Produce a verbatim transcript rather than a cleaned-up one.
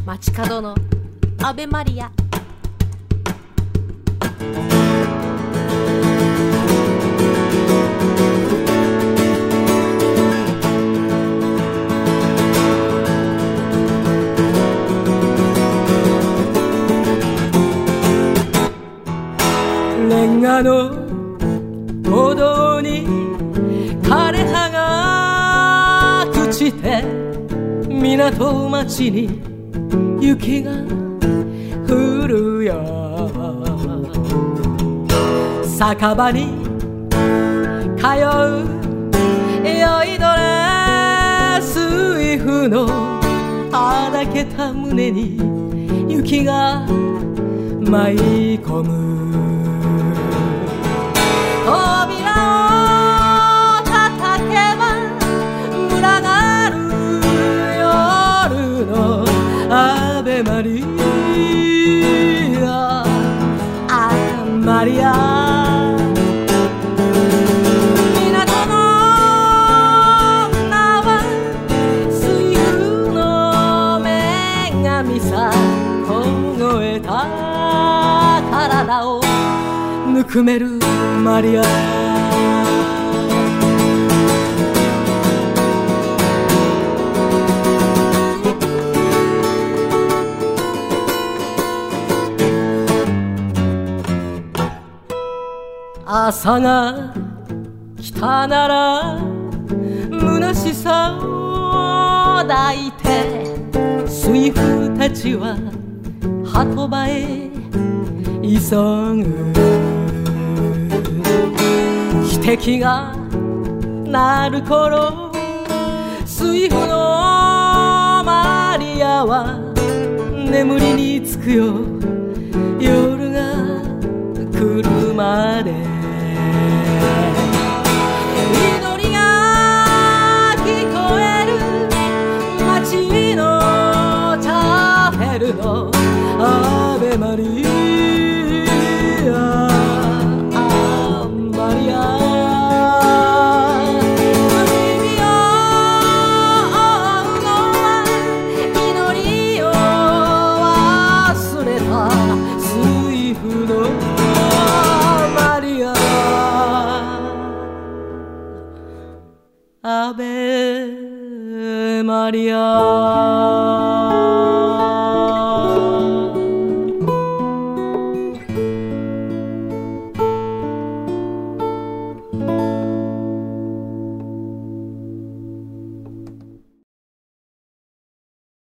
街角のアベマリア。 レンガの歩道に枯葉が朽ちて、港町に雪が降るよ。酒場に通う酔いどれ水夫のはだけた胸に雪が舞い込む。扉を叩けば群がる夜のアベマリア、アマリア。港の女は水夫の女神さ、凍えた体をぬくめるマリア。朝が来たなら虚しさを抱いて、水夫たちは鳩場へ急ぐ。汽笛が鳴る頃、水夫のマリアは眠りにつくよ。夜が来るまで祈りが聞こえる街のチャペルのアベマリア、アマリア。アベマリア。